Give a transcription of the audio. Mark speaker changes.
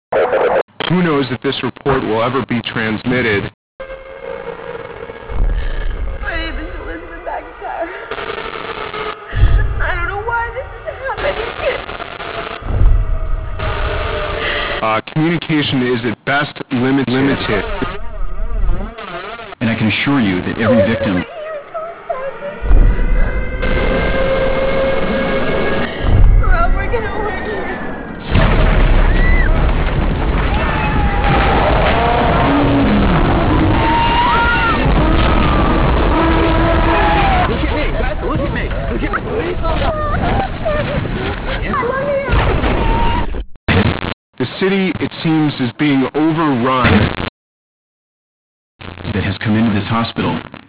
Speaker 1: Who knows if this report will ever be transmitted?
Speaker 2: My name is Elizabeth McIntyre. I don't know why this is happening.
Speaker 1: Communication is at best limited.
Speaker 3: And I can assure you that every victim
Speaker 2: Rob, we're gonna win here.
Speaker 4: Look at me, guys, look at me. Look at me.
Speaker 1: The city, it seems, is being overrun.
Speaker 3: that has come into this hospital